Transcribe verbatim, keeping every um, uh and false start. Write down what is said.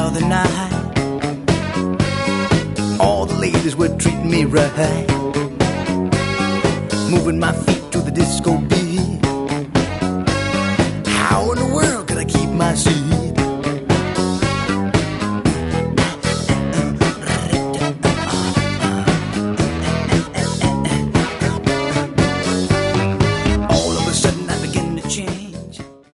other night. All the ladies were treating me right, moving my feet to the disco beat. How in the world could I keep my seat?